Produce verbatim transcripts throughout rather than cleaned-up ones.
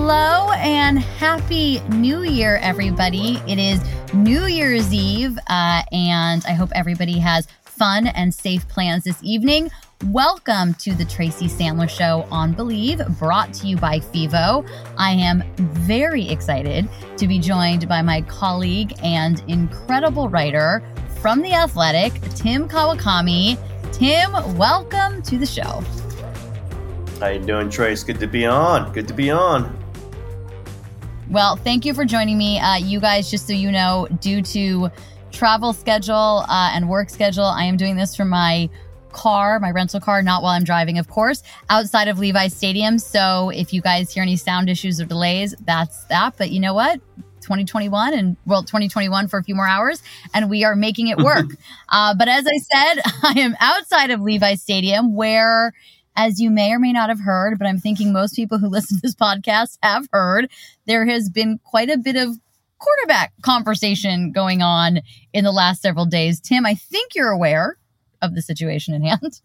Hello and happy New Year, everybody. It is New Year's Eve, uh, and I hope everybody has fun and safe plans this evening. Welcome to the Tracy Sandler Show on Believe, brought to you by FIVO. I am very excited to be joined by my colleague and incredible writer from The Athletic, Tim Kawakami. Tim, welcome to the show. How you doing, Trace? Good to be on. Good to be on. Well, thank you for joining me. Uh, you guys, just so you know, due to travel schedule uh, and work schedule, I am doing this from my car, my rental car, not while I'm driving, of course, outside of Levi's Stadium. So if you guys hear any sound issues or delays, that's that. But you know what? twenty twenty-one and well, twenty twenty-one for a few more hours, and we are making it work. uh, but as I said, I am outside of Levi's Stadium where, as you may or may not have heard, but I'm thinking most people who listen to this podcast have heard, there has been quite a bit of quarterback conversation going on in the last several days. Tim, I think you're aware of the situation in hand.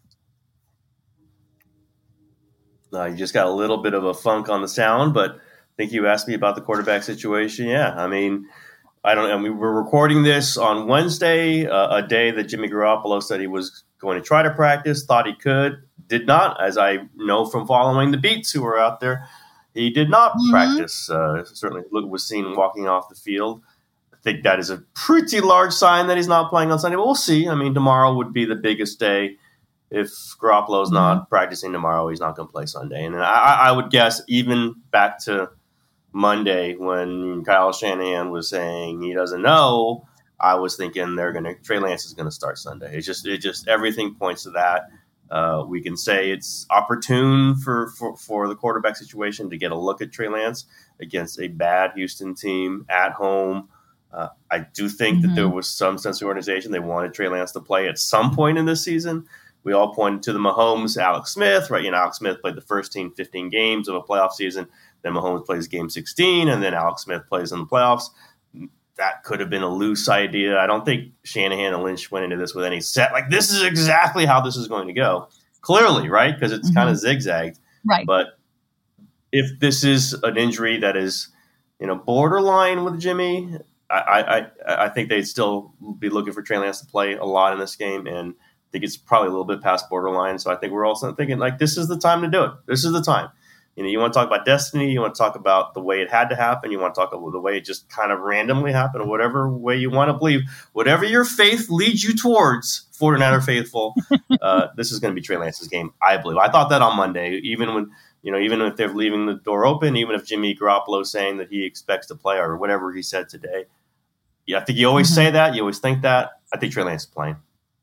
Uh, you just got a little bit of a funk on the sound, but I think you asked me about the quarterback situation. Yeah, I mean, I don't know. I mean, we're recording this on Wednesday, uh, a day that Jimmy Garoppolo said he was going to try to practice, thought he could, did not, as I know from following the beats who were out there. He did not mm-hmm. practice. Uh, certainly was seen walking off the field. I think that is a pretty large sign that he's not playing on Sunday. But we'll see. I mean, tomorrow would be the biggest day. If Garoppolo's mm-hmm. not practicing tomorrow, he's not going to play Sunday. And I, I would guess even back to Monday when Kyle Shanahan was saying he doesn't know, I was thinking they're going to Trey Lance is going to start Sunday. It's just it just everything points to that. Uh, we can say it's opportune for, for, for the quarterback situation to get a look at Trey Lance against a bad Houston team at home. Uh, I do think mm-hmm. that there was some sense of organization. They wanted Trey Lance to play at some point in this season. We all pointed to the Mahomes, Alex Smith, right? You know, Alex Smith played the first team fifteen games of a playoff season. Then Mahomes plays game sixteen, and then Alex Smith plays in the playoffs. That could have been a loose idea. I don't think Shanahan and Lynch went into this with any set. Like, this is exactly how this is going to go. Clearly, right? Because it's mm-hmm. kind of zigzagged. Right. But if this is an injury that is, you know, borderline with Jimmy, I, I, I think they'd still be looking for Trey Lance to play a lot in this game. And I think it's probably a little bit past borderline. So I think we're also thinking, like, this is the time to do it. This is the time. You know, you want to talk about destiny, you want to talk about the way it had to happen, you want to talk about the way it just kind of randomly happened, or whatever way you want to believe. Whatever your faith leads you towards, forty-niner faithful, uh, this is going to be Trey Lance's game, I believe. I thought that on Monday, even when, you know, even if they're leaving the door open, even if Jimmy Garoppolo is saying that he expects to play or whatever he said today. Yeah, I think you always mm-hmm. say that, you always think that. I think Trey Lance is playing.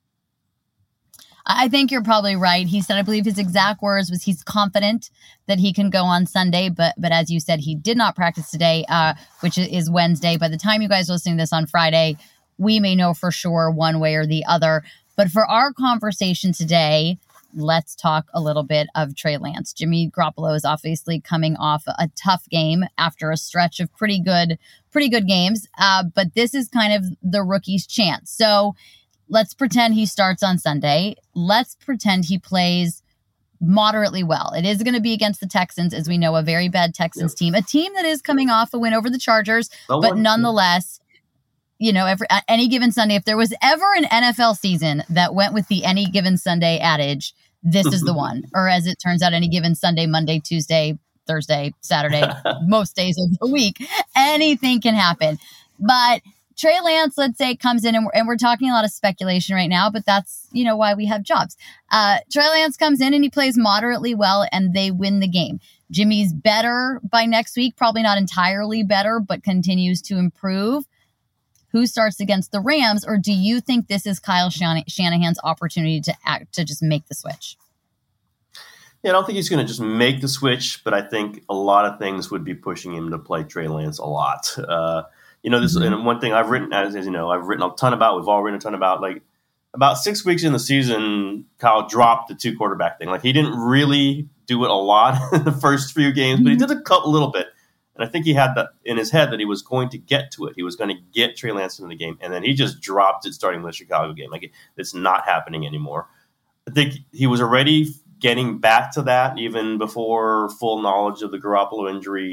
I think you're probably right. He said, I believe his exact words was he's confident that he can go on Sunday. But but as you said, he did not practice today, uh, which is Wednesday. By the time you guys are listening to this on Friday, we may know for sure one way or the other. But for our conversation today, let's talk a little bit of Trey Lance. Jimmy Garoppolo is obviously coming off a tough game after a stretch of pretty good, pretty good games. Uh, but this is kind of the rookie's chance. So let's pretend he starts on Sunday. Let's pretend he plays moderately well. It is going to be against the Texans, as we know, a very bad Texans yep. team, a team that is coming off a win over the Chargers. The but one. nonetheless, you know, every any given Sunday, if there was ever an N F L season that went with the any given Sunday adage, this is the one. Or as it turns out, any given Sunday, Monday, Tuesday, Thursday, Saturday, most days of the week, anything can happen. But Trey Lance, let's say, comes in, and we're, and we're talking a lot of speculation right now, but that's, you know, why we have jobs. Uh, Trey Lance comes in and he plays moderately well, and they win the game. Jimmy's better by next week, probably not entirely better, but continues to improve. Who starts against the Rams, or do you think this is Kyle Shan- Shanahan's opportunity to act, to just make the switch? Yeah, I don't think he's going to just make the switch, but I think a lot of things would be pushing him to play Trey Lance a lot. Uh, You know, this mm-hmm. and one thing I've written, as, as you know, I've written a ton about, we've all written a ton about, like, about six weeks in the season, Kyle dropped the two quarterback thing. Like, he didn't really do it a lot in the first few games, mm-hmm. but he did a couple, little bit. And I think he had that in his head that he was going to get to it. He was going to get Trey Lance into the game. And then he just dropped it starting with the Chicago game. Like, it's not happening anymore. I think he was already getting back to that even before full knowledge of the Garoppolo injury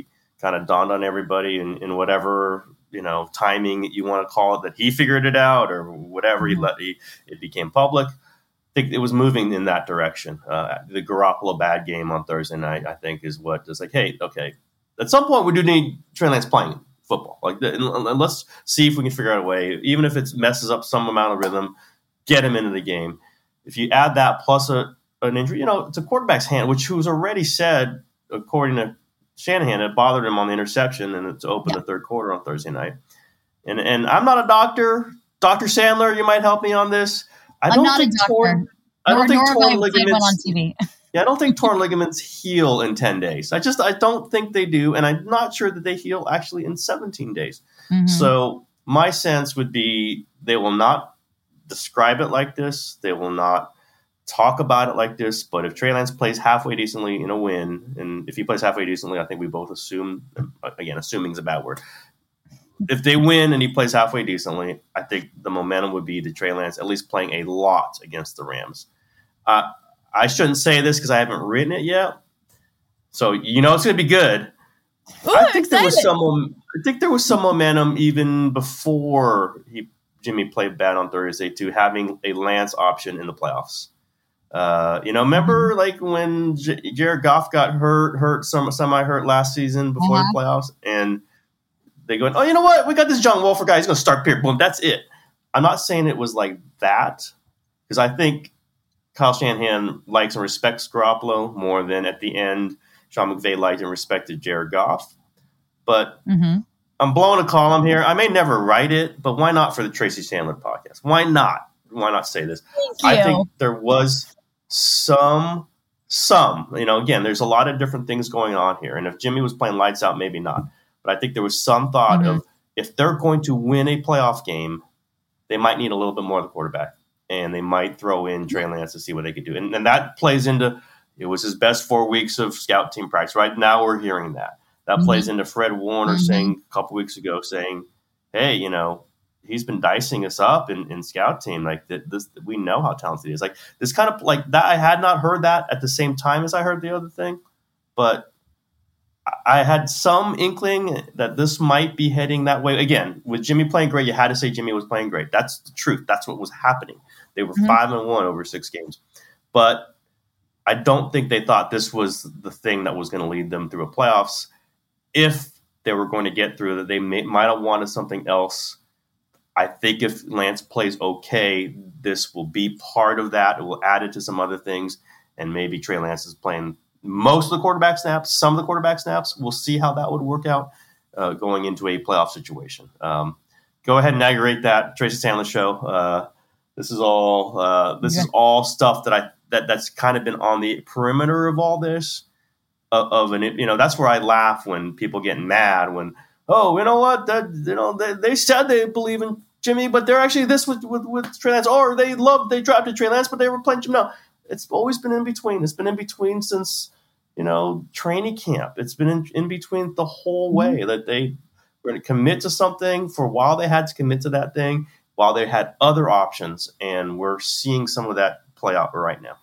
kind of dawned on everybody in, in whatever, you know, timing you want to call it, that he figured it out or whatever. Mm-hmm. He let he, it became public. I think it was moving in that direction. Uh, the Garoppolo bad game on Thursday night, I think, is what is like, hey, okay, at some point we do need Trey Lance playing football. Like, and, and let's see if we can figure out a way, even if it messes up some amount of rhythm, get him into the game. If you add that plus a an injury, you know, it's a quarterback's hand, which was already said, according to Shanahan, it bothered him on the interception, and it's open yeah. the third quarter on Thursday night. And and I'm not a doctor. Doctor Sandler, you might help me on this. I I'm don't not think a doctor. Torn, I don't nor, think nor torn ligaments on T V. Yeah, I don't think torn ligaments heal in ten days. I just I don't think they do, and I'm not sure that they heal actually in seventeen days. Mm-hmm. So my sense would be they will not describe it like this. They will not talk about it like this. But if Trey Lance plays halfway decently in a win, and if he plays halfway decently, I think we both assume, again, assuming is a bad word. If they win and he plays halfway decently, I think the momentum would be to Trey Lance at least playing a lot against the Rams. Uh, I shouldn't say this because I haven't written it yet, so you know it's going to be good. Ooh, I think excited. there was some. I think there was some momentum even before he Jimmy played bad on Thursday to having a Lance option in the playoffs. Uh, you know, remember mm-hmm. like when J- Jared Goff got hurt, hurt some semi hurt last season before uh-huh. the playoffs, and they go, oh, you know what? We got this John Wolford guy. He's going to start period. Boom. That's it. I'm not saying it was like that because I think Kyle Shanahan likes and respects Garoppolo more than at the end Sean McVay liked and respected Jared Goff. But mm-hmm. I'm blowing a column here. I may never write it, but why not for the Tracy Sandler podcast? Why not? Why not say this? I think there was some, some, you know, again, there's a lot of different things going on here. And if Jimmy was playing lights out, maybe not. But I think there was some thought mm-hmm. of if they're going to win a playoff game, they might need a little bit more of the quarterback. And they might throw in Trey Lance to see what they could do. And, and that plays into, it was his best four weeks of scout team practice. Right now we're hearing that. That mm-hmm. plays into Fred Warner mm-hmm. saying a couple weeks ago, saying, hey, you know, he's been dicing us up in, in scout team. Like that, this, we know how talented he is. Like this kind of like that. I had not heard that at the same time as I heard the other thing, but I had some inkling that this might be heading that way. Again, with Jimmy playing great, you had to say Jimmy was playing great. That's the truth. That's what was happening. They were mm-hmm. five and one over six games, but I don't think they thought this was the thing that was going to lead them through a playoffs. If they were going to get through that, they may, might have wanted something else. I think if Lance plays okay, this will be part of that. It will add it to some other things, and maybe Trey Lance is playing most of the quarterback snaps, some of the quarterback snaps. We'll see how that would work out uh, going into a playoff situation. Um, go ahead and inaugurate that Tracy Sandler show. Uh, this is all uh, this yeah. is all stuff that I that that's kind of been on the perimeter of all this. Of, of an you know that's where I laugh when people get mad when oh you know what that you know they, they said they believe in Jimmy but they're actually this with with, with Trey Lance or they loved they drafted Trey Lance but they were playing Jimmy. No, it's always been in between. It's been in between since. You know, training camp. It's been in, in between the whole way mm-hmm. that they were going to commit to something for a while. They had to commit to that thing while they had other options. And we're seeing some of that play out right now.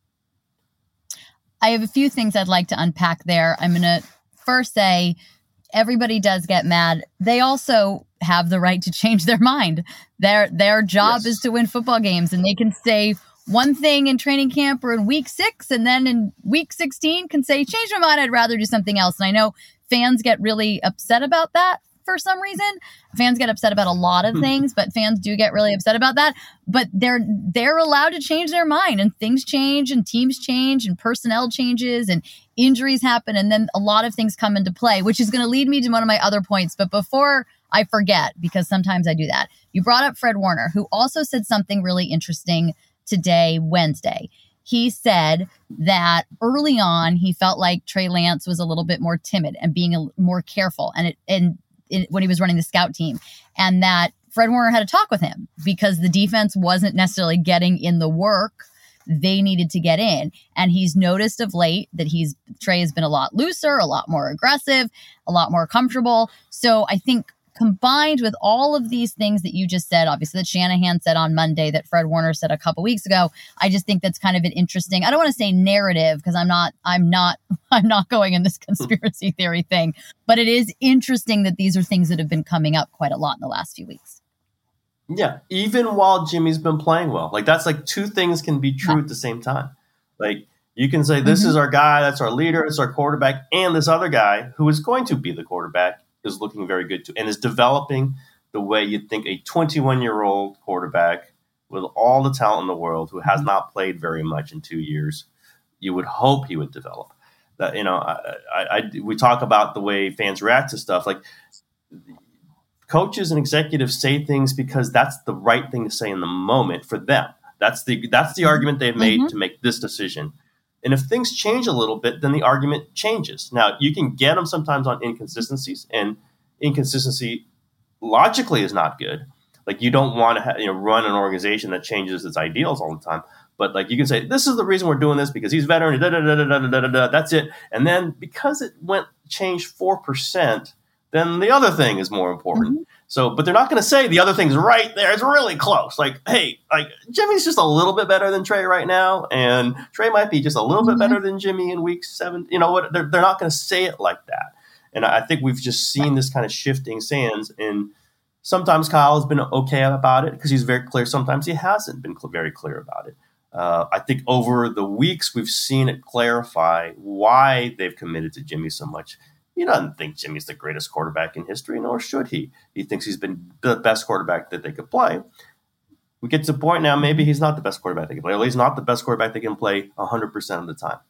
I have a few things I'd like to unpack there. I'm going to first say everybody does get mad. They also have the right to change their mind. Their, their job yes. is to win football games, and they can say one thing in training camp or in week six, and then in week sixteen can say, change my mind, I'd rather do something else. And I know fans get really upset about that for some reason. Fans get upset about a lot of things, but fans do get really upset about that. But they're they're allowed to change their mind, and things change, and teams change, and personnel changes, and injuries happen, and then a lot of things come into play, which is going to lead me to one of my other points. But before I forget, because sometimes I do that, you brought up Fred Warner, who also said something really interesting today, Wednesday. He said that early on, he felt like Trey Lance was a little bit more timid and being a, more careful and, it, and it, when he was running the scout team, and that Fred Warner had a talk with him because the defense wasn't necessarily getting in the work they needed to get in. And he's noticed of late that he's Trey has been a lot looser, a lot more aggressive, a lot more comfortable. So I think combined with all of these things that you just said, obviously that Shanahan said on Monday, that Fred Warner said a couple weeks ago, I just think that's kind of an interesting, I don't want to say narrative because I'm not, I'm not, I'm not going in this conspiracy theory thing, but it is interesting that these are things that have been coming up quite a lot in the last few weeks. Yeah. Even while Jimmy's been playing well, like that's like two things can be true yeah. at the same time. Like you can say, this mm-hmm. is our guy, that's our leader, it's our quarterback. And this other guy who is going to be the quarterback is looking very good too, and is developing the way you'd think a twenty-one-year-old quarterback with all the talent in the world who has not played very much in two years, you would hope he would develop. That you know, I, I, I, we talk about the way fans react to stuff. Like coaches and executives say things because that's the right thing to say in the moment for them. That's the that's the argument they've made mm-hmm. to make this decision. And if things change a little bit, then the argument changes. Now, you can get them sometimes on inconsistencies, and inconsistency logically is not good. Like you don't want to ha- you know, run an organization that changes its ideals all the time. But like you can say, this is the reason we're doing this because he's veteran, da, da, da, da, da, da, da, da, that's it. And then because it went changed four percent, then the other thing is more important. Mm-hmm. So, but they're not going to say the other thing's right there. It's really close. Like, hey, like Jimmy's just a little bit better than Trey right now, and Trey might be just a little mm-hmm. bit better than Jimmy in week seven. You know what? They're, they're not going to say it like that. And I think we've just seen this kind of shifting sands. And sometimes Kyle has been okay about it because he's very clear. Sometimes he hasn't been cl- very clear about it. Uh, I think over the weeks we've seen it clarify why they've committed to Jimmy so much. He doesn't think Jimmy's the greatest quarterback in history, nor should he. He thinks he's been the best quarterback that they could play. We get to the point now, maybe he's not the best quarterback they can play. Or he's not the best quarterback they can play one hundred percent of the time.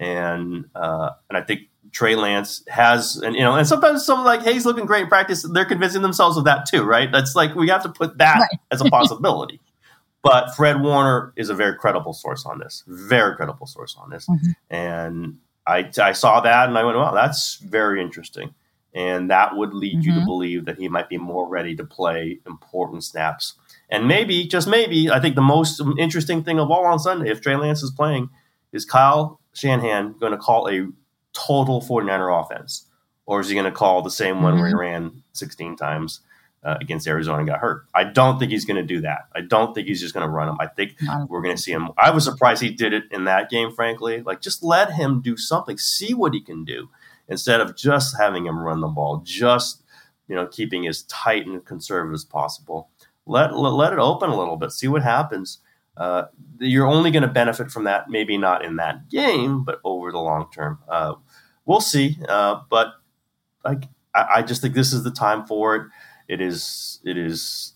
And uh, and I think Trey Lance has, and you know, and sometimes someone like, hey, he's looking great in practice. They're convincing themselves of that too, right? That's like, we have to put that right. as a possibility. But Fred Warner is a very credible source on this, very credible source on this. Mm-hmm. And I, I saw that and I went, wow, that's very interesting. And that would lead mm-hmm. you to believe that he might be more ready to play important snaps. And maybe, just maybe, I think the most interesting thing of all on Sunday, if Trey Lance is playing, is Kyle Shanahan going to call a total 49er offense? Or is he going to call the same mm-hmm. one where he ran sixteen times uh, against Arizona and got hurt? I don't think he's going to do that. I don't think he's just going to run them. I think we're going to see him. I was surprised he did it in that game, frankly. Like, just let him do something. See what he can do instead of just having him run the ball, just, you know, keeping as tight and conservative as possible. Let, let, let it open a little bit. See what happens. Uh, you're only going to benefit from that, maybe not in that game, but over the long term. Uh, we'll see. Uh, but like, I, I just think this is the time for it. It is it is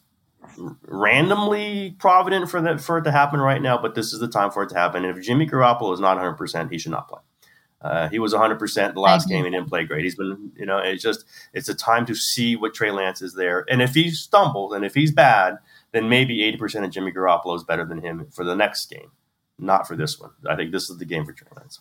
randomly provident for that for it to happen right now, but this is the time for it to happen. And if Jimmy Garoppolo is not one hundred percent, he should not play. Uh, he was one hundred percent the last game. He didn't play great. He's been, you know, it's just it's a time to see what Trey Lance is there. And if he stumbles and if he's bad, then maybe eighty percent of Jimmy Garoppolo is better than him for the next game, not for this one. I think this is the game for Trey Lance.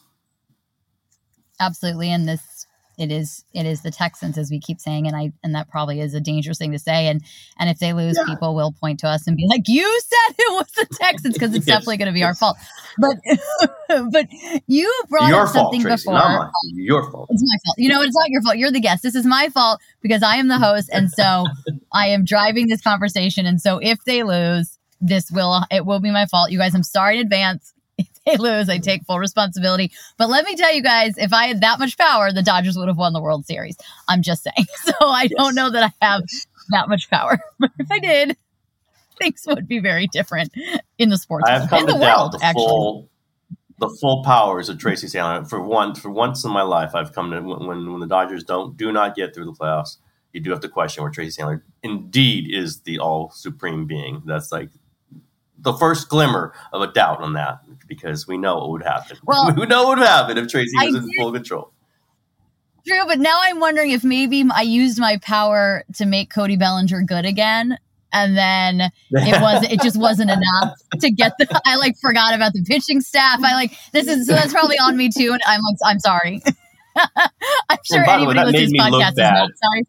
Absolutely, and this. It is it is the Texans, as we keep saying, and I and that probably is a dangerous thing to say. And and if they lose, yeah. people will point to us and be like, "You said it was the Texans," because it's yes. definitely going to be our fault. But but you brought your up something fault, Tracy, before. Not mine. Your fault. It's my fault. You know, it's not your fault. You're the guest. This is my fault because I am the host, and so I am driving this conversation. And so if they lose, this will it will be my fault. You guys, I'm sorry in advance. If they lose, I take full responsibility. But let me tell you guys, if I had that much power, the Dodgers would have won the World Series. I'm just saying. So I yes. don't know that I have that much power. But if I did, things would be very different in the sports I have come in to the doubt world, the actually. full the full powers of Tracy Sandler. For one, for once in my life, I've come to when when the Dodgers don't do not get through the playoffs, you do have to question where Tracy Sandler indeed is the all supreme being. That's like the first glimmer of a doubt on that, because we know what would happen. Well, we know what would happen if Tracy was I in did, full control. True, but now I'm wondering if maybe I used my power to make Cody Bellinger good again, and then it was it just wasn't enough to get the. I like forgot about the pitching staff. I like this is so that's probably on me too, and I'm like I'm sorry. I'm sure anybody way, listening to this podcast is not sorry.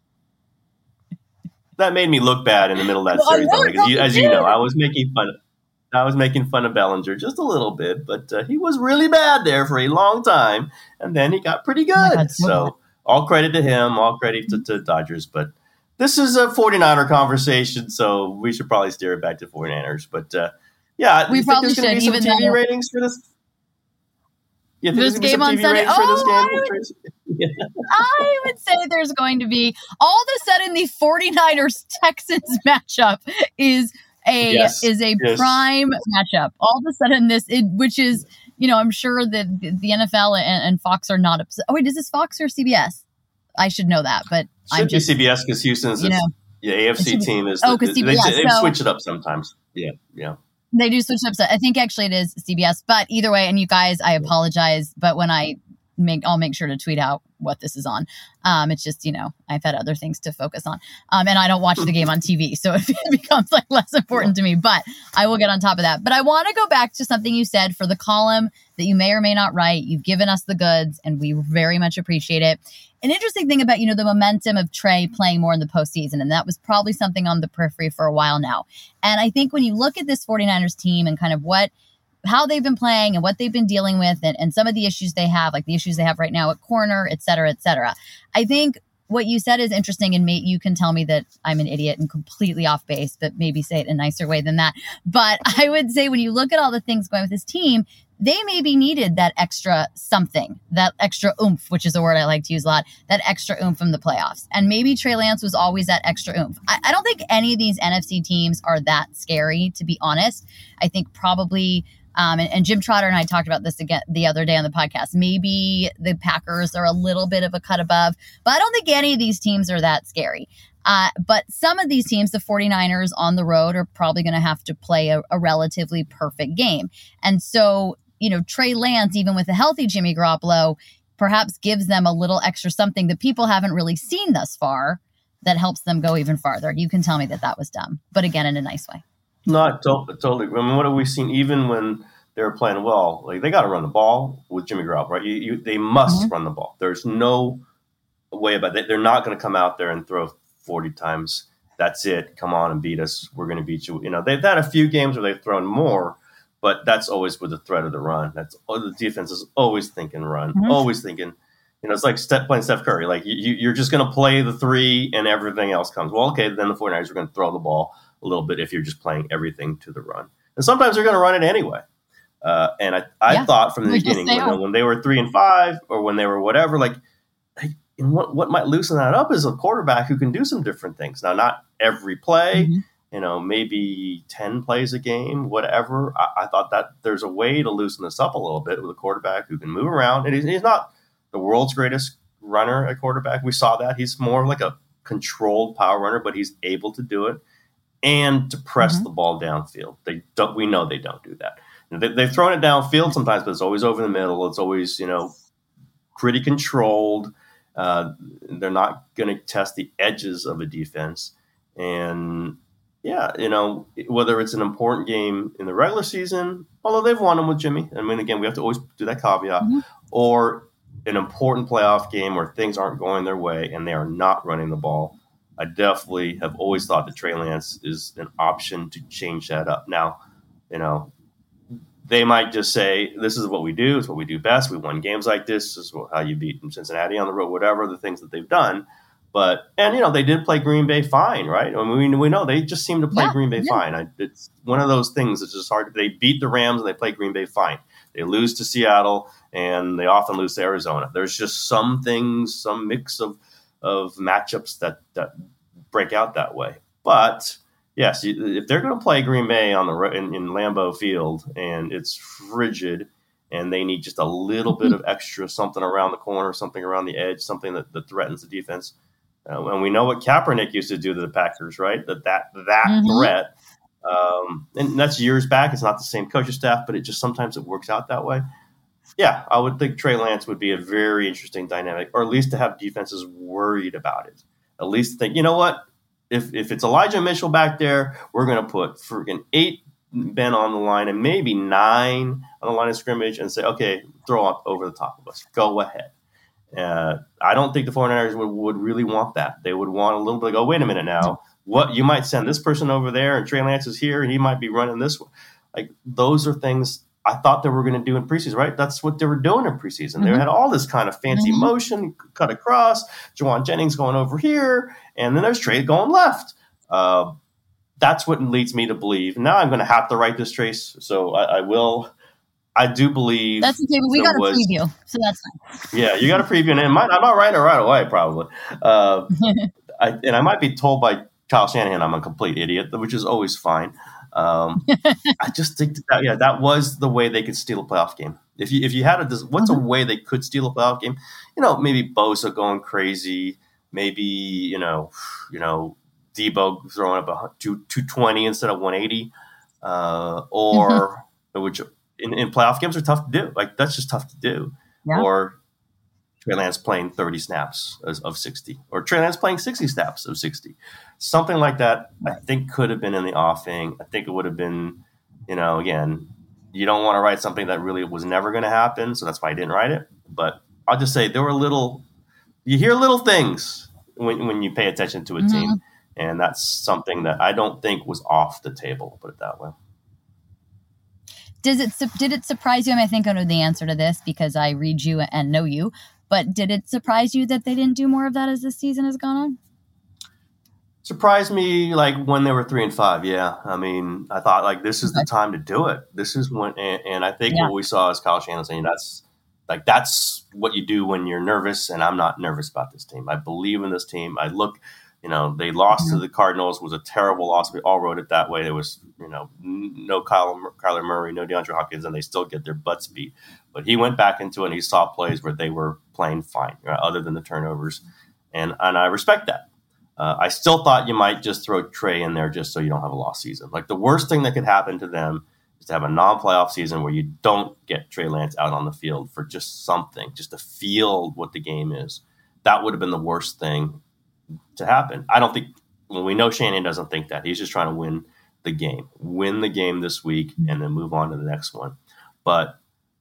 That made me look bad in the middle of that well, series, though, because you, as you know, I was making fun of. I was making fun of Bellinger just a little bit, but uh, he was really bad there for a long time, and then he got pretty good. Oh God, so, so all credit to him, all credit to, to Dodgers. But this is a 49er conversation, so we should probably steer it back to 49ers. But uh, yeah, we you probably think there's should. going to be some Even T V though ratings for this. Yeah, this game on Sunday. For this oh, game? I, would, I would say there's going to be. All of a sudden, the 49ers Texans matchup is a yes. is a yes. prime matchup. All of a sudden, this it, which is you know I'm sure that the N F L and, and Fox are not upset. Oh wait, is this Fox or C B S? I should know that, but should I'm be just, C B S because Houston's you know, yeah A F C team is. Oh, because C B S they, they so, switch it up sometimes. Yeah, yeah. They do switch up. I think actually it is C B S, but either way, and you guys, I apologize, but when I make, I'll make sure to tweet out what this is on. Um, it's just, you know, I've had other things to focus on. Um, and I don't watch the game on T V, so it becomes like less important to me, but I will get on top of that. But I want to go back to something you said for the column that you may or may not write. You've given us the goods and we very much appreciate it. An interesting thing about, you know, the momentum of Trey playing more in the postseason, and that was probably something on the periphery for a while now. And I think when you look at this 49ers team and kind of what, how they've been playing and what they've been dealing with and, and some of the issues they have, like the issues they have right now at corner, et cetera, et cetera. I think what you said is interesting, and may, you can tell me that I'm an idiot and completely off base, but maybe say it in a nicer way than that. But I would say when you look at all the things going with this team, they maybe needed that extra something, that extra oomph, which is a word I like to use a lot, that extra oomph from the playoffs. And maybe Trey Lance was always that extra oomph. I, I don't think any of these N F C teams are that scary, to be honest. I think probably, um, and, and Jim Trotter and I talked about this again the other day on the podcast, maybe the Packers are a little bit of a cut above, but I don't think any of these teams are that scary. Uh, but some of these teams, the 49ers on the road, are probably going to have to play a, a relatively perfect game. And so, you know, Trey Lance, even with a healthy Jimmy Garoppolo, perhaps gives them a little extra something that people haven't really seen thus far that helps them go even farther. You can tell me that that was dumb, but again, in a nice way. Not to- totally. I mean, what have we seen even when they were playing well? Like, they got to run the ball with Jimmy Garoppolo, right? You, you, they must mm-hmm. run the ball. There's no way about it. They're not going to come out there and throw forty times. That's it. Come on and beat us. We're going to beat you. You know, they've had a few games where they've thrown more, but that's always with the threat of the run. That's the defense is always thinking run, mm-hmm. always thinking. You know, it's like step, playing Steph Curry. Like you, you're just going to play the three, and everything else comes. Well, okay, then the 49ers are going to throw the ball a little bit if you're just playing everything to the run. And sometimes they're going to run it anyway. Uh, and I, I yeah. thought from the we beginning when, when they were three and five, or when they were whatever, like, hey, and what what might loosen that up is a quarterback who can do some different things. Now, not every play. Mm-hmm. You know, maybe ten plays a game, whatever. I, I thought that there's a way to loosen this up a little bit with a quarterback who can move around. And he's, he's not the world's greatest runner at quarterback. We saw that. He's more like a controlled power runner, but he's able to do it and to press mm-hmm. the ball downfield. They don't. We know they don't do that. They, they've thrown it downfield sometimes, but it's always over the middle. It's always, you know, pretty controlled. Uh, they're not going to test the edges of a defense. And yeah, you know, whether it's an important game in the regular season, although they've won them with Jimmy. I mean, again, we have to always do that caveat, mm-hmm. or an important playoff game where things aren't going their way and they are not running the ball. I definitely have always thought that Trey Lance is an option to change that up. Now, you know, they might just say, this is what we do. It's what we do best. We won games like this. This is how you beat Cincinnati on the road, whatever the things that they've done. But, and, you know, they did play Green Bay fine, right? I mean, we, we know they just seem to play yeah, Green Bay yeah. fine. I, it's one of those things that's just hard. They beat the Rams and they play Green Bay fine. They lose to Seattle and they often lose to Arizona. There's just some things, some mix of of matchups that, that break out that way. But, yes, if they're going to play Green Bay on the in, in Lambeau Field and it's frigid and they need just a little bit of extra something around the corner, something around the edge, something that, that threatens the defense, Uh, and we know what Kaepernick used to do to the Packers, right? That that that mm-hmm. threat, um, and that's years back. It's not the same coaching staff, but it just sometimes it works out that way. Yeah, I would think Trey Lance would be a very interesting dynamic, or at least to have defenses worried about it. At least think, you know what? If if it's Elijah Mitchell back there, we're going to put freaking eight men on the line and maybe nine on the line of scrimmage and say, okay, throw up over the top of us. Go ahead. Uh, I don't think the 49ers would, would really want that. They would want a little bit like, oh, wait a minute now. What you might send this person over there and Trey Lance is here and he might be running this one. Like those are things I thought they were going to do in preseason, right? That's what they were doing in preseason. Mm-hmm. They had all this kind of fancy mm-hmm. motion, cut across, Juwan Jennings going over here, and then there's Trey going left. Uh, that's what leads me to believe. Now I'm going to have to write this, Trace, so I, I will. I do believe. That's okay, but we got a was, preview, so that's fine. Yeah, you got a preview, and it might, I'm not writing it right away, probably. Uh, I, and I might be told by Kyle Shanahan I'm a complete idiot, which is always fine. Um, I just think that, yeah, that was the way they could steal a playoff game. If you if you had a what's mm-hmm. a way they could steal a playoff game? You know, maybe Bosa going crazy, maybe you know, you know, Debo throwing up a two twenty instead of one eighty, uh, or mm-hmm. which in, in playoff games are tough to do. Like that's just tough to do. Yeah. Or Trey Lance playing thirty snaps of sixty, or Trey Lance playing sixty snaps of sixty. Something like that, I think, could have been in the offing. I think it would have been, you know, again, you don't want to write something that really was never going to happen, so that's why I didn't write it. But I'll just say there were little – you hear little things when, when you pay attention to a mm-hmm. team, and that's something that I don't think was off the table, put it that way. Does it did it surprise you? I mean, I think I know the answer to this because I read you and know you. But did it surprise you that they didn't do more of that as the season has gone on? Surprised me, like when they were three and five. Yeah, I mean, I thought like this is the time to do it. This is when, and, and I think yeah. what we saw is Kyle Shanahan saying that's like that's what you do when you're nervous. And I'm not nervous about this team. I believe in this team. I look. You know, they lost mm-hmm. to the Cardinals, was a terrible loss. We all wrote it that way. There was, you know, no Kyle, Kyler Murray, no DeAndre Hopkins, and they still get their butts beat. But he went back into it, and he saw plays where they were playing fine, right, other than the turnovers. And and I respect that. Uh, I still thought you might just throw Trey in there just so you don't have a lost season. Like the worst thing that could happen to them is to have a non-playoff season where you don't get Trey Lance out on the field for just something, just to feel what the game is. That would have been the worst thing to happen. I don't think well, we know Shanahan doesn't think that. He's just trying to win the game, win the game this week, and then move on to the next one. But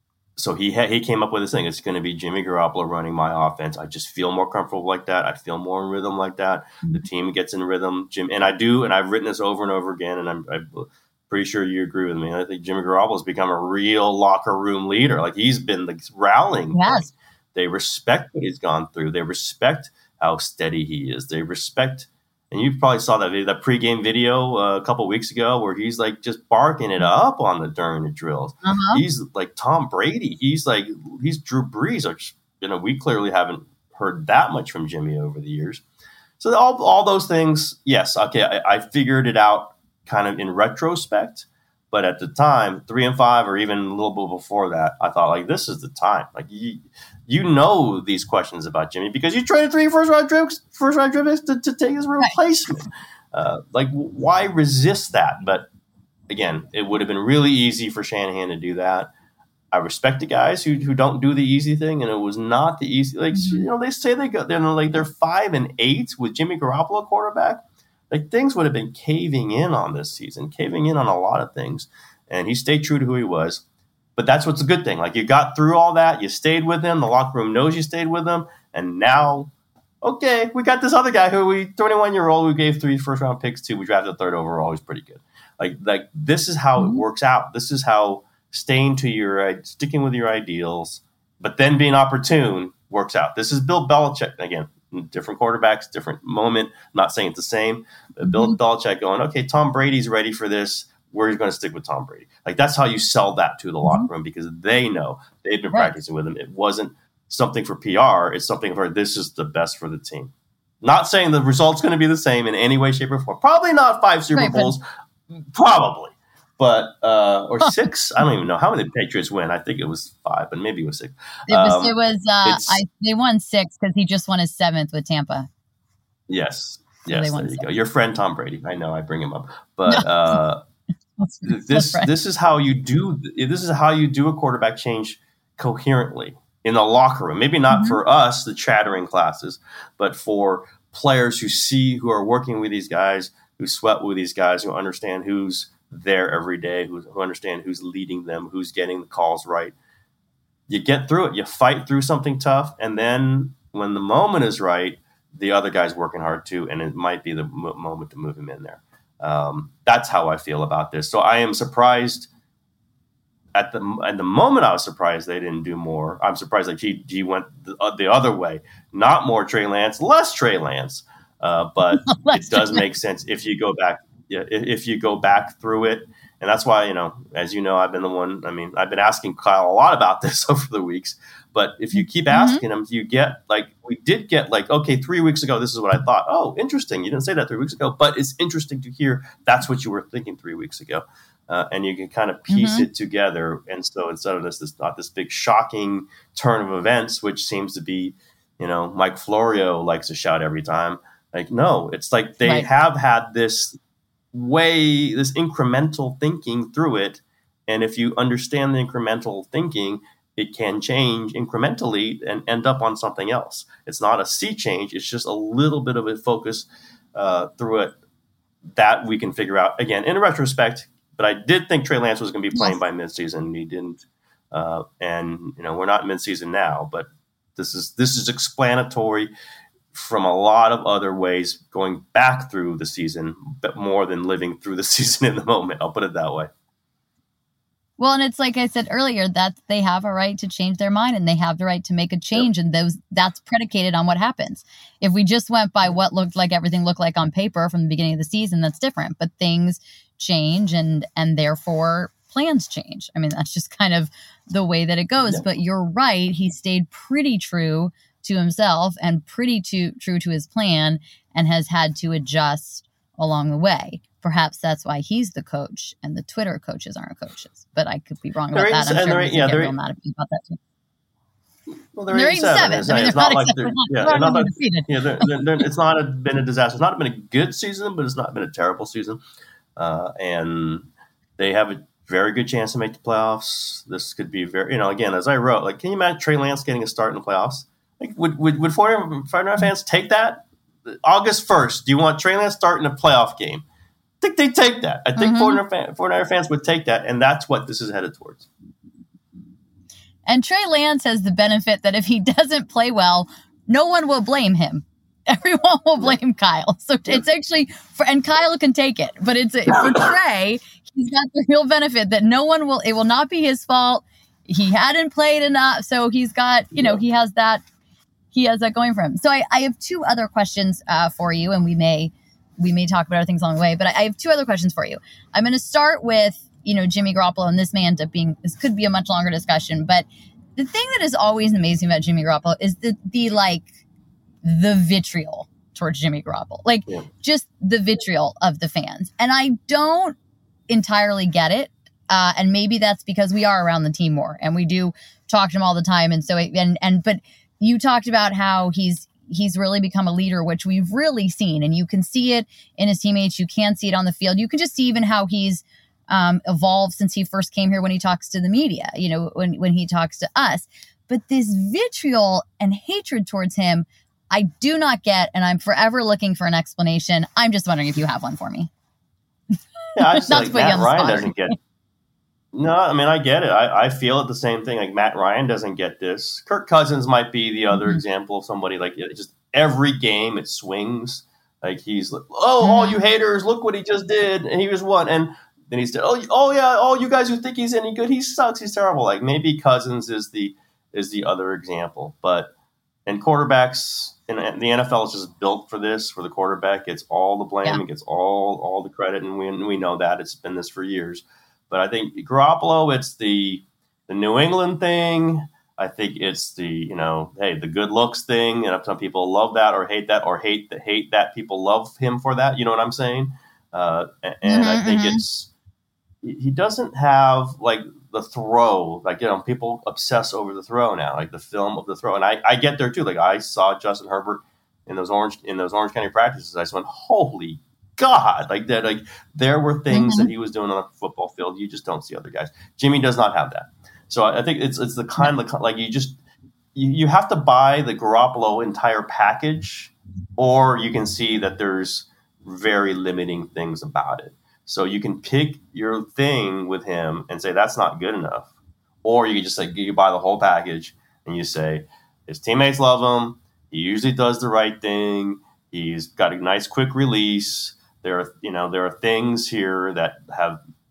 so he ha- he came up with this thing. It's going to be Jimmy Garoppolo running my offense. I just feel more comfortable like that. I feel more in rhythm like that. The team gets in rhythm. Jim and I do, and I've written this over and over again. And I'm, I'm pretty sure you agree with me. I think Jimmy Garoppolo has become a real locker room leader. Like he's been the rallying. Yes. Point. They respect what he's gone through. They respect how steady he is. They respect, and you probably saw that video, that pregame video uh, a couple weeks ago where he's like just barking it up on the during the drills. Uh-huh. He's like Tom Brady. He's like he's Drew Brees. Which, you know, we clearly haven't heard that much from Jimmy over the years. So all all those things, yes, okay, I, I figured it out kind of in retrospect. But at the time, three and five, or even a little bit before that, I thought like this is the time. Like you, you know these questions about Jimmy because you traded three first round drafts, first round drafts to, to take his replacement. Right. Uh, like why resist that? But again, it would have been really easy for Shanahan to do that. I respect the guys who who don't do the easy thing, and it was not the easy. Like mm-hmm. you know, they say they got they're like they're five and eight with Jimmy Garoppolo quarterback. Like things would have been caving in on this season, caving in on a lot of things. And he stayed true to who he was. But that's what's a good thing. Like you got through all that. You stayed with him. The locker room knows you stayed with him. And now, okay, we got this other guy who we, twenty-one-year-old who gave three first-round picks to. We drafted third overall. He's pretty good. Like, like this is how mm-hmm. it works out. This is how staying to your, sticking with your ideals, but then being opportune works out. This is Bill Belichick. Again, different quarterbacks, different moment. I'm not saying it's the same. But mm-hmm. Bill Belichick going, okay, Tom Brady's ready for this. We're going to stick with Tom Brady. Like that's how you sell that to the locker room because they know they've been right. practicing with him. It wasn't something for P R. It's something for this is the best for the team. Not saying the result's going to be the same in any way, shape, or form. Probably not five Super right, Bowls. But- probably. But uh, or six, I don't even know how many Patriots win. I think it was five, but maybe it was six. It was. Um, it was. Uh, I, they won six because he just won his seventh with Tampa. Yes, so yes. There you seven. go. Your friend Tom Brady. I know. I bring him up, but no. uh, this this is how you do. This is how you do a quarterback change coherently in the locker room. Maybe not mm-hmm. for us, the chattering classes, but for players who see who are working with these guys, who sweat with these guys, who understand who's there every day, who, who understand who's leading them, who's getting the calls right. You get through it. You fight through something tough. And then when the moment is right, the other guy's working hard too. And it might be the m- moment to move him in there. Um, that's how I feel about this. So I am surprised at the at the moment, I was surprised they didn't do more. I'm surprised like he he went the, uh, the other way, not more Trey Lance, less Trey Lance. Uh, but it does make sense if you go back. Yeah, if, if you go back through it, and that's why, you know, as you know, I've been the one. I mean, I've been asking Kyle a lot about this over the weeks. But if you keep asking mm-hmm. him, you get like we did get like, okay, three weeks ago, this is what I thought. Oh, interesting. You didn't say that three weeks ago, but it's interesting to hear that's what you were thinking three weeks ago. Uh, and you can kind of piece mm-hmm. it together. And so instead of this, this not this big shocking turn of events, which seems to be, you know, Mike Florio likes to shout every time. Like, no, it's like they right. have had this way, this incremental thinking through it. And if you understand the incremental thinking, it can change incrementally and end up on something else. It's not a sea change. It's just a little bit of a focus uh, through it that we can figure out, again, in retrospect. But I did think Trey Lance was going to be playing yes. by midseason. He didn't. Uh, and, you know, we're not midseason now, but this is this is explanatory from a lot of other ways going back through the season, but more than living through the season in the moment. I'll put it that way. Well, and it's like I said earlier, that they have a right to change their mind and they have the right to make a change. Yep. And those that's predicated on what happens. If we just went by what looked like everything looked like on paper from the beginning of the season, that's different. But things change and and therefore plans change. I mean, that's just kind of the way that it goes. Yep. But you're right. He stayed pretty true to himself and pretty to, true to his plan and has had to adjust along the way. Perhaps that's why he's the coach and the Twitter coaches aren't coaches. But I could be wrong about there that. Is, I'm sure yeah, get they're real mad at me about that too. Well, they're, they're eighty-seven. It's, I mean, it's not, not like they're, yeah, they're not like, defeated. Yeah, they're, they're, they're, it's not a, been a disaster. It's not been a good season, but it's not been a terrible season. Uh, and they have a very good chance to make the playoffs. This could be very, you know, again, as I wrote, like, can you imagine Trey Lance getting a start in the playoffs? Like, would would would forty-niner fans take that? August first, do you want Trey Lance starting a playoff game? I think they take that. I think mm-hmm. forty-niner fans would take that, and that's what this is headed towards. And Trey Lance has the benefit that if he doesn't play well, no one will blame him. Everyone will blame Kyle. So it's actually, for, and Kyle can take it, but it's for Trey, he's got the real benefit that no one will, it will not be his fault. He hadn't played enough. So he's got, you know, he has that, he has that going for him. So I, I have two other questions uh, for you, and we may, we may talk about other things along the way, but I, I have two other questions for you. I'm going to start with, you know, Jimmy Garoppolo, and this may end up being, this could be a much longer discussion, but the thing that is always amazing about Jimmy Garoppolo is the, the like, the vitriol towards Jimmy Garoppolo, like yeah. just the vitriol of the fans. And I don't entirely get it. Uh, and maybe that's because we are around the team more and we do talk to him all the time. And so, it, and, and, but you talked about how he's, he's really become a leader, which we've really seen, and you can see it in his teammates. You can see it on the field. You can just see even how he's um, evolved since he first came here when he talks to the media, you know, when, when he talks to us. But this vitriol and hatred towards him, I do not get, and I'm forever looking for an explanation. I'm just wondering if you have one for me. Yeah, I just like Matt Ryan doesn't get. No, I mean I get it. I, I feel it the same thing. Like Matt Ryan doesn't get this. Kirk Cousins might be the other mm-hmm. example of somebody like it just every game it swings. Like he's like, oh, mm-hmm. all you haters, look what he just did, and he was one. And then he's oh, oh yeah, all you guys who think he's any good, he sucks. He's terrible. Like maybe Cousins is the is the other example, but and quarterbacks. And the N F L is just built for this, for the quarterback. It's all the blame. Yeah. It gets all all the credit, and we we know that. It's been this for years. But I think Garoppolo, it's the the New England thing. I think it's the, you know, hey, the good looks thing. And some people love that or hate that or hate that hate that people love him for that. You know what I'm saying? Uh, and and mm-hmm, I think mm-hmm. it's he doesn't have like the throw, like, you know, people obsess over the throw now, like the film of the throw. And I, I get there too. Like I saw Justin Herbert in those Orange, in those Orange County practices. I just went, holy God, like that. Like there were things mm-hmm. that he was doing on a football field. You just don't see other guys. Jimmy does not have that. So I think it's, it's the kind of like you just, you, you have to buy the Garoppolo entire package, or you can see that there's very limiting things about it. So you can pick your thing with him and say that's not good enough, or you can just say you buy the whole package and you say his teammates love him. He usually does the right thing. He's got a nice quick release. There are you know there are things here that have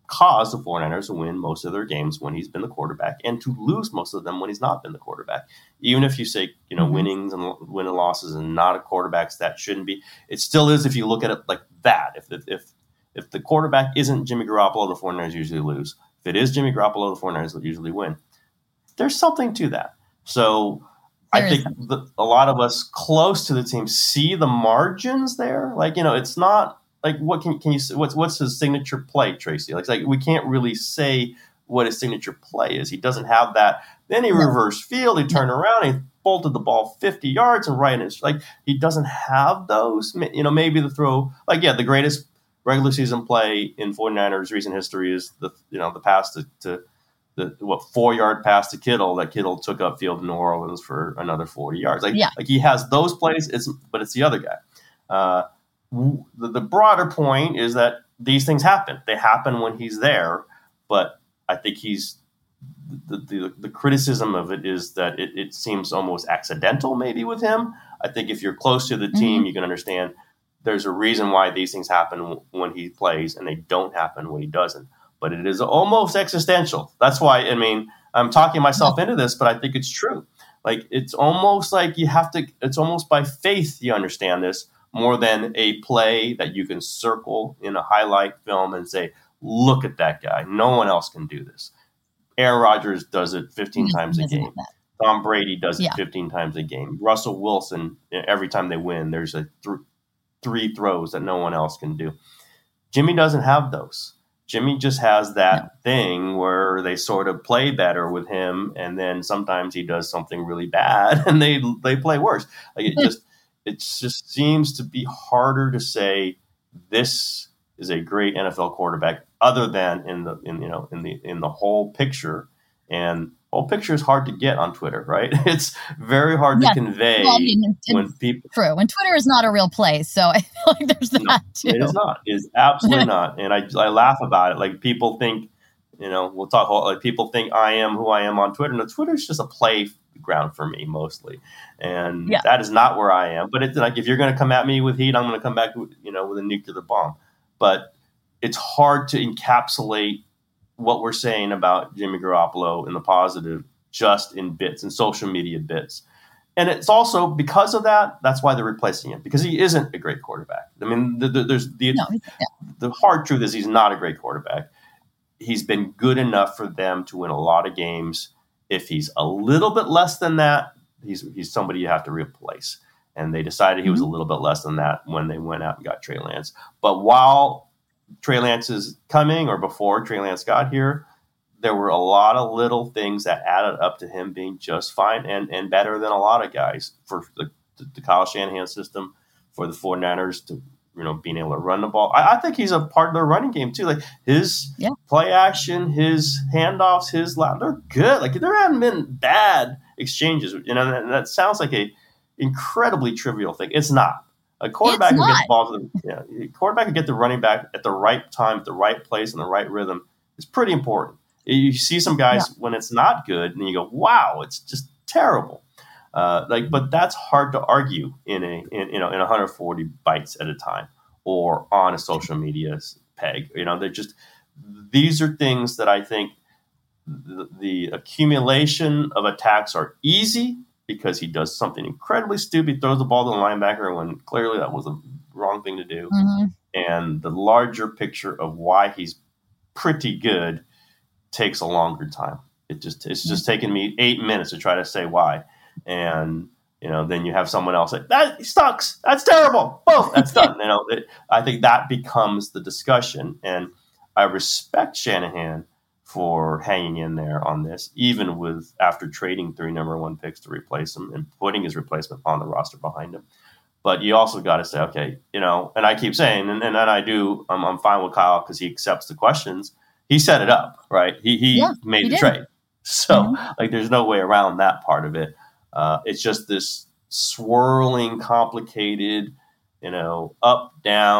caused the 49ers to win most of their games when he's been the quarterback and to lose most of them when he's not been the quarterback. Even if you say, you know, mm-hmm. winnings and win and losses and not a quarterback's that shouldn't be, it still is if you look at it like that. If if if, if the quarterback isn't Jimmy Garoppolo, the 49ers usually lose. If it is Jimmy Garoppolo, the 49ers usually win. There's something to that. So there I think the, a lot of us close to the team see the margins there. Like, you know, it's not like what can can you what's what's his signature play, Tracy? Like, it's like we can't really say what his signature play is. He doesn't have that. Then he no. reversed field, he turned no. around, he bolted the ball fifty yards and right in his like he doesn't have those. You know, maybe the throw like yeah, the greatest regular season play in 49ers recent history is the you know the pass to, to the what four yard pass to Kittle that Kittle took upfield in New Orleans for another forty yards. Like yeah. like he has those plays. It's but it's the other guy. Uh, the, the broader point is that these things happen. They happen when he's there. But I think he's the the, the criticism of it is that it, it seems almost accidental maybe with him. I think if you're close to the team, mm-hmm. you can understand there's a reason why these things happen when he plays and they don't happen when he doesn't. But it is almost existential. That's why, I mean, I'm talking myself into this, but I think it's true. Like, it's almost like you have to, it's almost by faith you understand this more than a play that you can circle in a highlight film and say, look at that guy. No one else can do this. Aaron Rodgers does it fifteen mm-hmm. times a game. Tom Brady does it yeah. fifteen times a game. Russell Wilson, every time they win, there's a th- three throws that no one else can do. Jimmy doesn't have those. Jimmy just has that no. thing where they sort of play better with him, and then sometimes he does something really bad, and they they play worse. Like it just it just seems to be harder to say this is a great N F L quarterback, other than in the in you know in the in the whole picture. And whole picture is hard to get on Twitter, right? It's very hard yeah. to convey well, I mean, when people. True, when Twitter is not a real place, so I feel like there's that no, too. It is not. It is absolutely not. And I I laugh about it. Like people think, you know, we'll talk. Like people think I am who I am on Twitter. No, Twitter is just a playground for me mostly, and yeah. that is not where I am. But it's like if you're going to come at me with heat, I'm going to come back, with, you know, with a nuclear bomb. But it's hard to encapsulate what we're saying about Jimmy Garoppolo in the positive just in bits and social media bits. And it's also because of that, that's why they're replacing him, because he isn't a great quarterback. I mean, the, the, there's the, no, yeah. the hard truth is he's not a great quarterback. He's been good enough for them to win a lot of games. If he's a little bit less than that, he's he's somebody you have to replace. And they decided he was a little bit less than that when they went out and got Trey Lance. But while Trey Lance is coming, or before Trey Lance got here, there were a lot of little things that added up to him being just fine and, and better than a lot of guys for the, the Kyle Shanahan system, for the 49ers to, you know, being able to run the ball. I, I think he's a part of their running game too. Like his yeah. play action, his handoffs, his lap, they're good. Like there haven't been bad exchanges. You know, and that sounds like a incredibly trivial thing. It's not. A quarterback who gets the ball to the yeah, a quarterback who get the running back at the right time, at the right place, in the right rhythm is pretty important. You see some guys yeah. when it's not good, and you go, "Wow, it's just terrible." Uh, like, but that's hard to argue in a in you know in one hundred forty bytes at a time, or on a social media peg. You know, they're just these are things that I think the, the accumulation of attacks are easy. Because he does something incredibly stupid, throws the ball to the linebacker when clearly that was the wrong thing to do. Mm-hmm. And the larger picture of why he's pretty good takes a longer time. It just it's just taken me eight minutes to try to say why. And you know, then you have someone else say that sucks. That's terrible. Boom, that's done. You know, it, I think that becomes the discussion. And I respect Shanahan for hanging in there on this, even with after trading three number one picks to replace him and putting his replacement on the roster behind him. But you also got to say, okay, you know, and I keep saying, and, and then I do, I'm, I'm fine with Kyle because he accepts the questions. He set it up, right? He he yeah, made he the did. trade. So, mm-hmm. like, there's no way around that part of it. Uh, it's just this swirling, complicated, you know, up,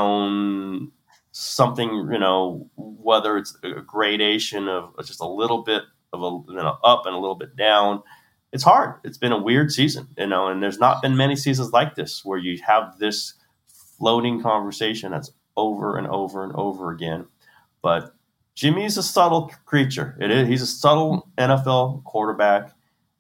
down, something, you know, whether it's a gradation of just a little bit of a, you know, up and a little bit down. It's hard. It's been a weird season, you know, and there's not been many seasons like this where you have this floating conversation that's over and over and over again. But Jimmy's a subtle creature. It is. He's a subtle N F L quarterback,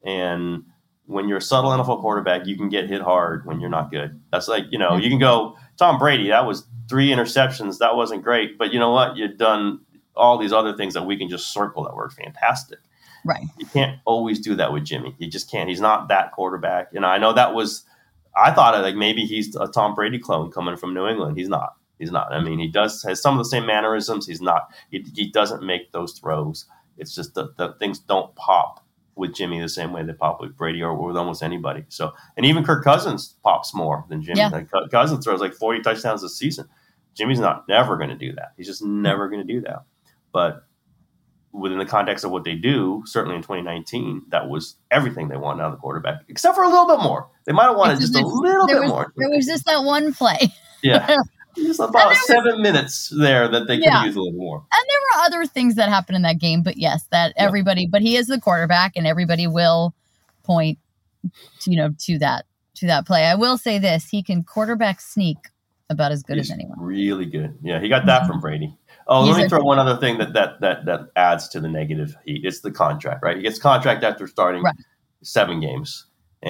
and when you're a subtle N F L quarterback, you can get hit hard when you're not good. That's like, you know, you can go Tom Brady. That was three interceptions. That wasn't great, but you know what? You've done all these other things that we can just circle that were fantastic. Right. You can't always do that with Jimmy. You just can't. He's not that quarterback. And I know that was. I thought of like maybe he's a Tom Brady clone coming from New England. He's not. He's not. I mean, he does has some of the same mannerisms. He's not. He, he doesn't make those throws. It's just the, the things don't pop with Jimmy the same way they pop with Brady or with almost anybody. So, and even Kirk Cousins pops more than Jimmy. Yeah. Like, Cousins throws like forty touchdowns this season. Jimmy's not never going to do that. He's just never going to do that. But within the context of what they do, certainly in twenty nineteen, that was everything they wanted out of the quarterback, except for a little bit more. They might have wanted just a little bit was, more. There was just that one play. Yeah. Just about seven was, minutes there that they could yeah. use a little more. And there were other things that happened in that game, but yes, that yeah. everybody, but he is the quarterback and everybody will point, to, you know, to that, to that play. I will say this, he can quarterback sneak about as good He's as anyone. Really good. Yeah. He got that mm-hmm. from Brady. Oh, He's let me throw one other thing that, that, that, that adds to the negative heat. It's the contract, right? He gets contract after starting right. seven games.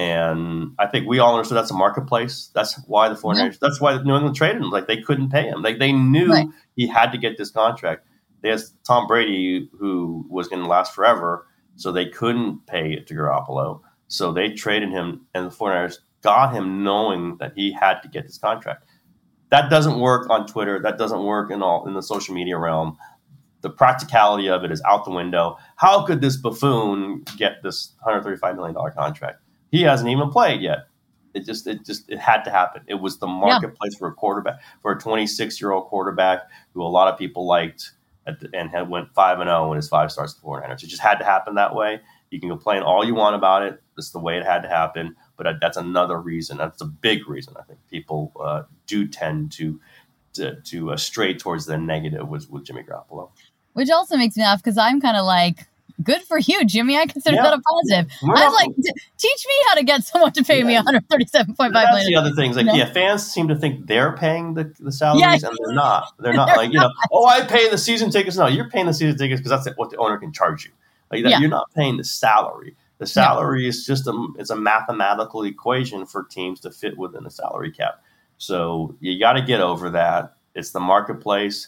And I think we all understood that's a marketplace. That's why the forty-niners, yeah. that's why New England traded him. Like they couldn't pay him. Like they knew right. he had to get this contract. There's Tom Brady, who was going to last forever, so they couldn't pay it to Garoppolo. So they traded him, and the forty-niners got him knowing that he had to get this contract. That doesn't work on Twitter. That doesn't work in all in the social media realm. The practicality of it is out the window. How could this buffoon get this one hundred thirty-five million dollars contract? He hasn't even played yet. It just, it just, it had to happen. It was the marketplace yeah. for a quarterback, for a twenty-six-year-old quarterback who a lot of people liked at the, and had went five and zero in his five starts at the forty-niners. It just had to happen that way. You can complain all you want about it. It's the way it had to happen. But that's another reason. That's a big reason. I think people uh, do tend to to, to uh, stray towards the negative with, with Jimmy Garoppolo. Which also makes me laugh because I'm kind of like, good for you, Jimmy. I consider yeah. that a positive. We're I was like, teach me how to get someone to pay yeah. me one hundred thirty-seven point five million. That's the other things. Like, no. yeah, fans seem to think they're paying the, the salaries, yeah. and they're not. They're not they're like, you not. know, oh, I pay the season tickets. No, you're paying the season tickets because that's what the owner can charge you. Like that, yeah. you're not paying the salary. The salary yeah. is just a it's a mathematical equation for teams to fit within the salary cap. So you got to get over that. It's the marketplace.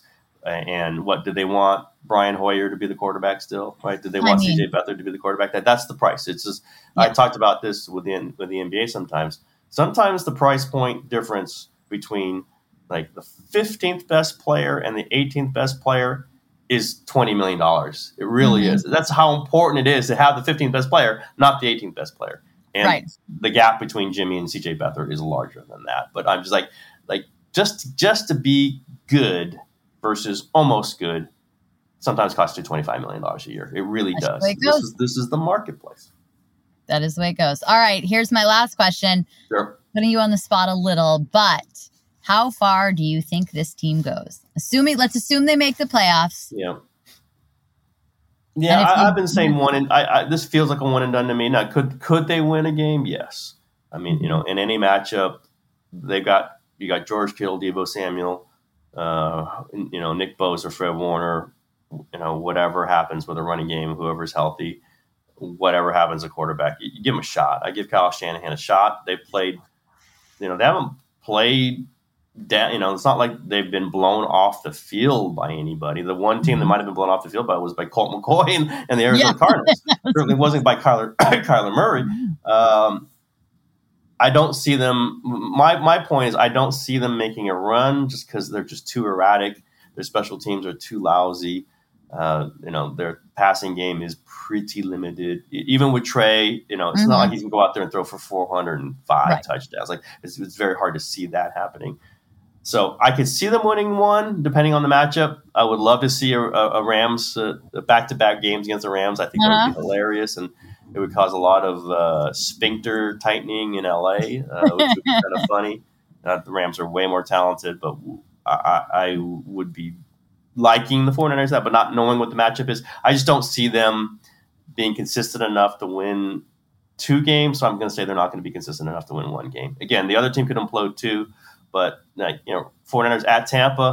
And what did they want Brian Hoyer to be the quarterback still? Right? Did they want I mean, C J Beathard to be the quarterback? That that's the price. It's just yeah. I talked about this with the with the N B A sometimes. Sometimes the price point difference between like the fifteenth best player and the eighteenth best player is twenty million dollars. It really mm-hmm. is. That's how important it is to have the fifteenth best player, not the eighteenth best player. And right. the gap between Jimmy and C J Beathard is larger than that. But I'm just like like just just to be good versus almost good sometimes costs you twenty-five million dollars a year. It really That's does. It this, is, this is the marketplace. That is the way it goes. All right, here's my last question. Sure. Putting you on the spot a little, but how far do you think this team goes? Assuming, let's assume they make the playoffs. Yeah. Yeah, I, you, I've been saying one, and I, I, this feels like a one and done to me. Now, could could they win a game? Yes. I mean, you know, in any matchup, they've got you got George Kittle, Deebo Samuel, uh, you know, Nick Bosa, Fred Warner. You know, whatever happens with a running game, whoever's healthy, whatever happens, a quarterback, you, you give them a shot. I give Kyle Shanahan a shot. They played, you know, they haven't played down. You know, it's not like they've been blown off the field by anybody. The one team that might have been blown off the field by was by Colt McCoy and, and the Arizona yeah. Cardinals. Certainly wasn't by Kyler Kyler Murray. Um, I don't see them. My my point is, I don't see them making a run just because they're just too erratic. Their special teams are too lousy. Uh, you know, their passing game is pretty limited. Even with Trey, you know, it's mm-hmm. not like he can go out there and throw for four hundred five right. touchdowns. Like it's, it's very hard to see that happening. So I could see them winning one, depending on the matchup. I would love to see a, a Rams uh, back-to-back games against the Rams. I think uh-huh. that would be hilarious, and it would cause a lot of uh, sphincter tightening in L A, uh, which would be kind of funny. Uh, the Rams are way more talented, but I, I would be liking the forty-niners that, but not knowing what the matchup is. I just don't see them being consistent enough to win two games. So I'm going to say they're not going to be consistent enough to win one game. Again, the other team could implode too, but like, you know, forty-niners at Tampa,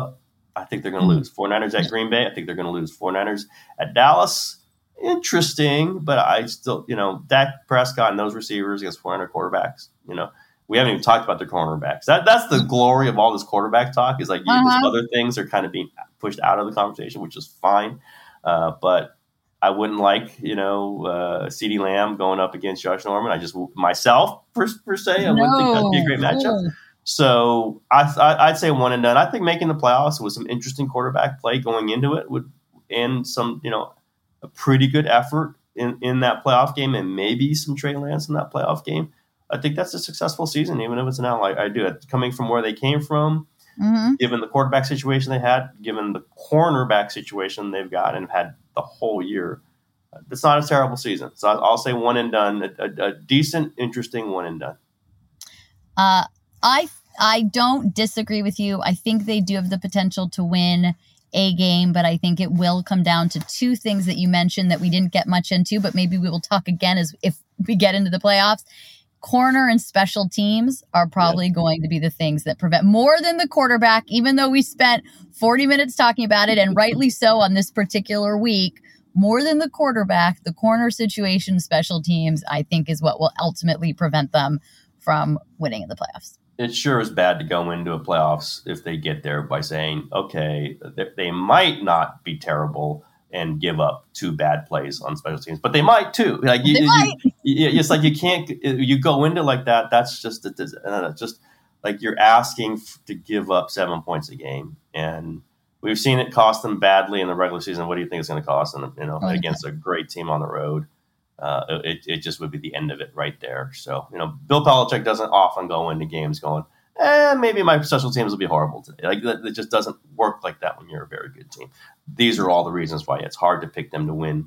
I think they're going to lose. 49ers at Green Bay. I think they're going to lose. 49ers at Dallas. Interesting, but I still, you know, Dak Prescott and those receivers against four hundred quarterbacks, you know, we haven't even talked about the cornerbacks. That That's the glory of all this quarterback talk is like uh-huh. these other things are kind of being pushed out of the conversation, which is fine. Uh, but I wouldn't like, you know, uh, CeeDee Lamb going up against Josh Norman. I just, myself, per, per se, I no. wouldn't think that'd be a great matchup. No. So I, I, I'd say one and done. I think making the playoffs with some interesting quarterback play going into it would, and some, you know, a pretty good effort in, in that playoff game and maybe some Trey Lance in that playoff game. I think that's a successful season, even if it's an L. I, I do it. Coming from where they came from, mm-hmm. given the quarterback situation they had, given the cornerback situation they've got and had the whole year, it's not a terrible season. So I'll say one and done, a, a, a decent, interesting one and done. Uh, I I don't disagree with you. I think they do have the potential to win a game, but I think it will come down to two things that you mentioned that we didn't get much into, but maybe we will talk again as if we get into the playoffs. Corner and special teams are probably yeah. going to be the things that prevent more than the quarterback, even though we spent forty minutes talking about it, and rightly so on this particular week. More than the quarterback, the corner situation, special teams, I think is what will ultimately prevent them from winning in the playoffs. It sure is bad to go into a playoffs if they get there by saying, okay, they might not be terrible and give up two bad plays on special teams, but they might too. Like you, they you, might. You, it's like you can't. You go into like that. That's just uh, just like you're asking to give up seven points a game, and we've seen it cost them badly in the regular season. What do you think it's going to cost them? You know, okay. against a great team on the road, uh, it it just would be the end of it right there. So you know, Bill Belichick doesn't often go into games going, eh, maybe my special teams will be horrible today. Like it just doesn't work like that when you're a very good team. These are all the reasons why it's hard to pick them to win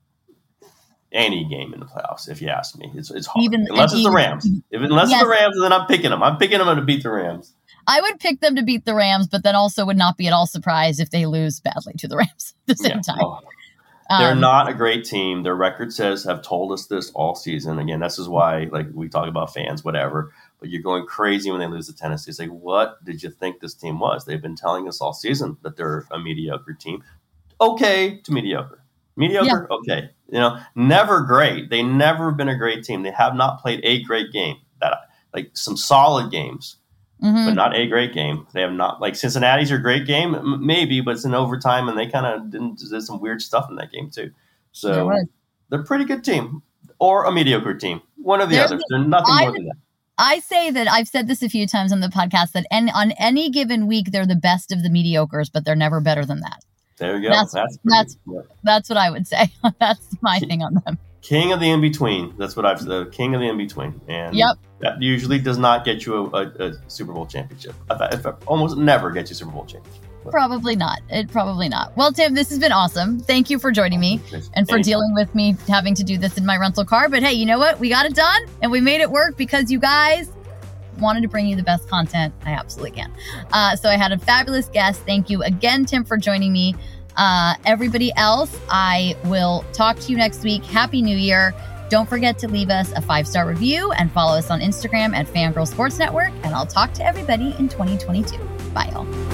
any game in the playoffs. If you ask me, it's it's hard even, unless it's even, the Rams. If unless yes. it's the Rams, then I'm picking them. I'm picking them to beat the Rams. I would pick them to beat the Rams, but then also would not be at all surprised if they lose badly to the Rams at the same yeah. time. Oh. They're um, not a great team. Their record says have told us this all season. Again, this is why, like we talk about fans, whatever. But you're going crazy when they lose to Tennessee. It's like, what did you think this team was? They've been telling us all season that they're a mediocre team. Okay to mediocre. Mediocre, yeah. okay. You know, never great. They never have been a great team. They have not played a great game. That like some solid games, mm-hmm. but not a great game. They have not like Cincinnati's a great game, maybe, but it's in overtime, and they kind of did some weird stuff in that game too. So right. they're a pretty good team or a mediocre team. One or the other. They're nothing I, more than that. I say that I've said this a few times on the podcast that en- on any given week, they're the best of the mediocres, but they're never better than that. There you go. That's that's that's, that's what I would say. That's my king, thing on them. King of the in-between. That's what I've said. The king of the in-between. And yep. that usually does not get you a, a, a Super Bowl championship. If it almost never gets you a Super Bowl championship. But. Probably not. It probably not. Well, Tim, this has been awesome. Thank you for joining me and for Anytime. dealing with me having to do this in my rental car. But hey, you know what? We got it done and we made it work because you guys wanted to bring you the best content I absolutely can. Uh, so I had a fabulous guest. Thank you again, Tim, for joining me. Uh, everybody else, I will talk to you next week. Happy New Year. Don't forget to leave us a five-star review and follow us on Instagram at Fangirl Sports Network. And I'll talk to everybody in twenty twenty-two. Bye, y'all.